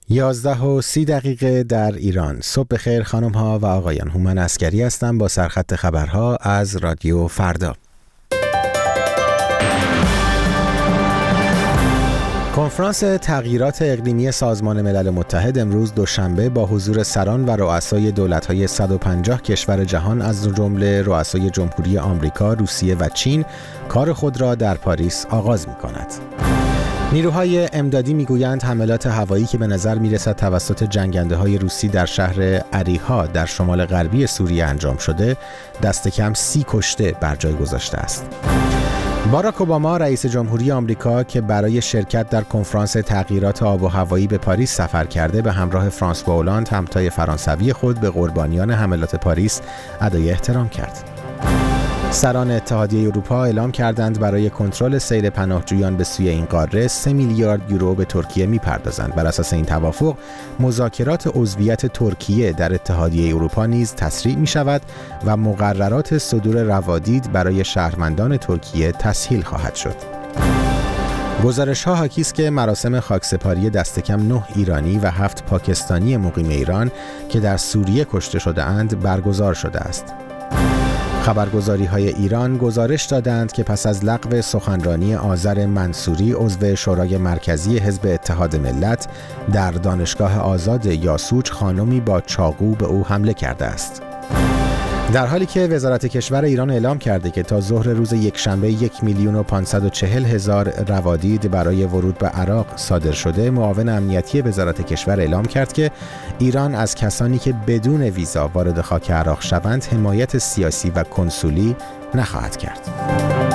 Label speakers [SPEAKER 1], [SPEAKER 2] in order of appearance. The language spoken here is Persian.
[SPEAKER 1] 11:30 در ایران. صبح بخیر خانم ها و آقایان. هومن عسکری هستم با سرخط خبرها از رادیو فردا. کنفرانس تغییرات اقلیمی سازمان ملل متحد امروز دوشنبه با حضور سران و رؤسای دولت‌های 150 کشور جهان از جمله رؤسای جمهوری آمریکا، روسیه و چین کار خود را در پاریس آغاز می‌کند. نیروهای امدادی میگویند حملات هوایی که به نظر میرسد توسط جنگنده‌های روسی در شهر اریحا در شمال غربی سوریه انجام شده، دست کم 30 کشته بر جای گذاشته است. باراک اوباما رئیس جمهوری آمریکا که برای شرکت در کنفرانس تغییرات آب و هوایی به پاریس سفر کرده، به همراه فرانسوا اولاند همتای فرانسوی خود به قربانیان حملات پاریس ادای احترام کرد. سران اتحادیه اروپا اعلام کردند برای کنترل سیل پناهجویان به سوی این قاره 3 میلیارد یورو به ترکیه میپردازند. بر اساس این توافق مذاکرات عضویت ترکیه در اتحادیه اروپا نیز تسریع می شود و مقررات صدور روادید برای شهروندان ترکیه تسهیل خواهد شد. گزارش‌ها حاکی است که مراسم خاکسپاری دست کم 9 ایرانی و 7 پاکستانی مقیم ایران که در سوریه کشته شده‌اند برگزار شده است. خبرگزاری‌های ایران گزارش دادند که پس از لغو سخنرانی آذر منصوری عضو شورای مرکزی حزب اتحاد ملت در دانشگاه آزاد یاسوج، خانمی با چاقو به او حمله کرده است. در حالی که وزارت کشور ایران اعلام کرده که تا ظهر روز یکشنبه 1,540,000 روادید برای ورود به عراق صادر شده، معاون امنیتی وزارت کشور اعلام کرد که ایران از کسانی که بدون ویزا وارد خاک عراق شوند حمایت سیاسی و کنسولی نخواهد کرد.